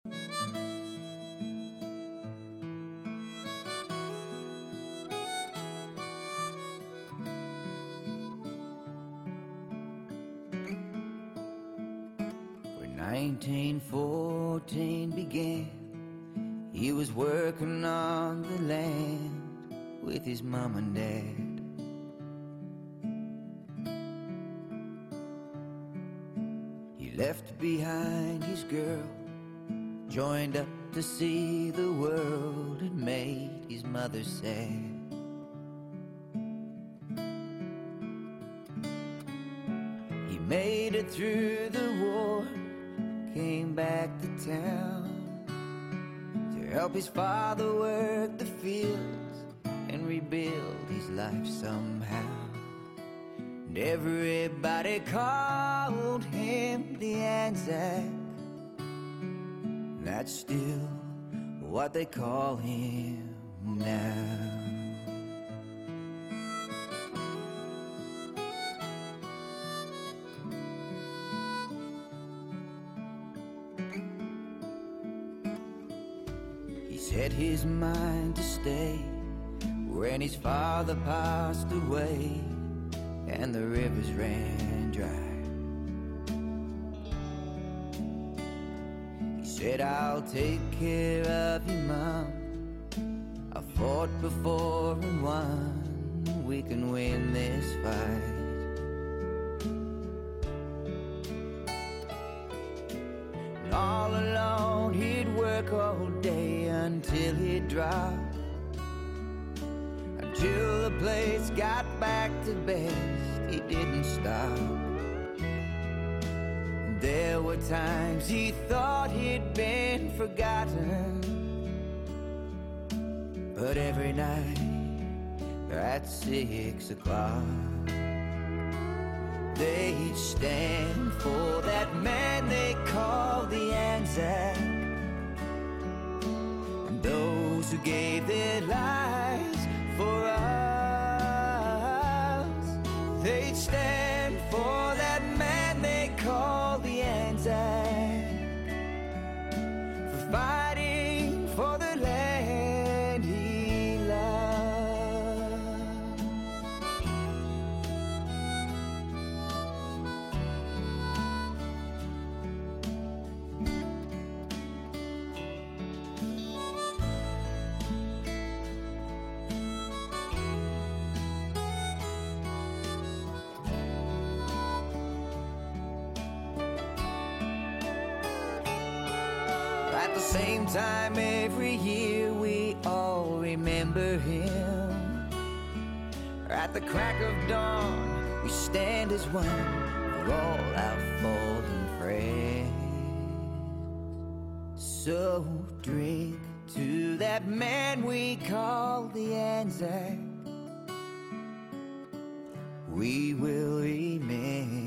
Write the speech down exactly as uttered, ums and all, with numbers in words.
When nineteen fourteen began, he was working on the land with his mom and dad. He left behind his girl, joined up to see the world. It made his mother sad. He made it through the war, came back to town to help his father work the fields and rebuild his life somehow. And everybody called him the Anzac. That's still what they call him now. He set his mind to stay when his father passed away and the rivers ran dry. He said, I'll take care of you, Mom. I fought before and won. We can win this fight. And all alone he'd work all day until he'd drop, till the place got back to best. He didn't stop. There were times he thought he'd been forgotten, but every night at six o'clock they'd stand for that man they called the Anzac. And those who gave their lives for us, they'd stand for that man they call the Anzac, for fighting for the land he loved. At the same time every year we all remember him. At the crack of dawn we stand as one for all our fallen friends. So drink to that man we call the Anzac. We will remember